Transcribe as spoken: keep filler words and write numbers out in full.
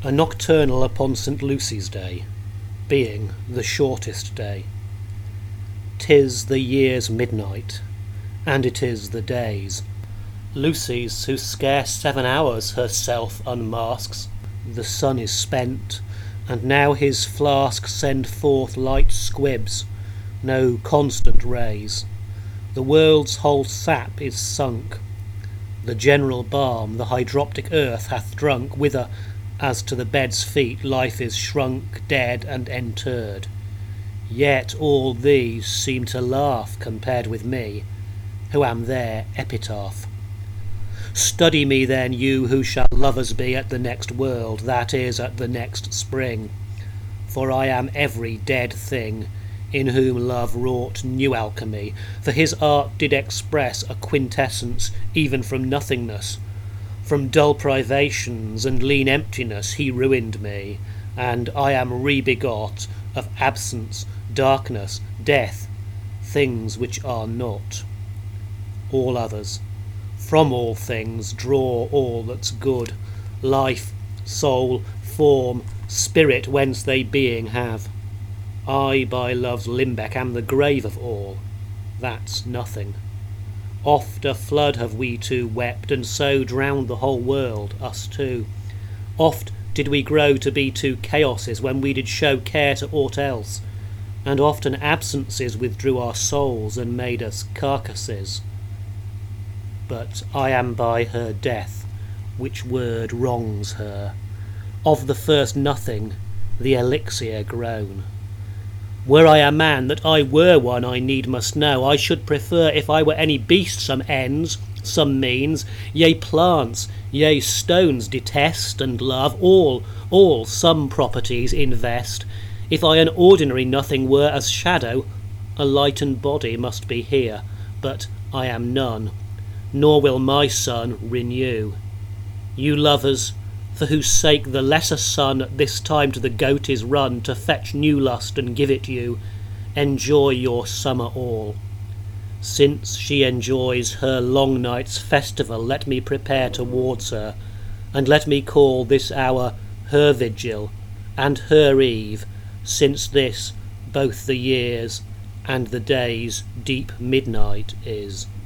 A nocturnal upon Saint Lucy's Day, being the shortest day. 'Tis the year's midnight, and it is the day's. Lucy's, who scarce seven hours herself unmasks. The sun is spent, and now his flasks send forth light squibs, no constant rays. The world's whole sap is sunk. The general balm the hydroptic earth hath drunk, whither, as to the bed's feet, life is shrunk, dead, and interred. Yet all these seem to laugh compared with me, who am their epitaph. Study me then, you who shall lovers be at the next world, that is, at the next spring. For I am every dead thing, in whom love wrought new alchemy, for his art did express a quintessence even from nothingness. From dull privations and lean emptiness he ruined me, and I am re-begot of absence, darkness, death, things which are not. All others, from all things draw all that's good, life, soul, form, spirit, whence they being have. I by love's limbeck am the grave of all, that's nothing. Oft a flood have we two wept, and so drowned the whole world, us two. Oft did we grow to be two chaoses, when we did show care to aught else, and often absences withdrew our souls, and made us carcasses. But I am by her death, which word wrongs her, of the first nothing, the elixir grown. Were I a man, that I were one, I need must know, I should prefer, if I were any beast, some ends, some means, yea plants, yea stones detest and love, all, all some properties invest. If I an ordinary nothing were, as shadow, a lightened body must be here, but I am none, nor will my sun renew. You lovers, for whose sake the lesser sun at this time to the goat is run, to fetch new lust and give it you, enjoy your summer all. Since she enjoys her long night's festival, let me prepare towards her, and let me call this hour her vigil, and her eve, since this both the year's and the day's deep midnight is.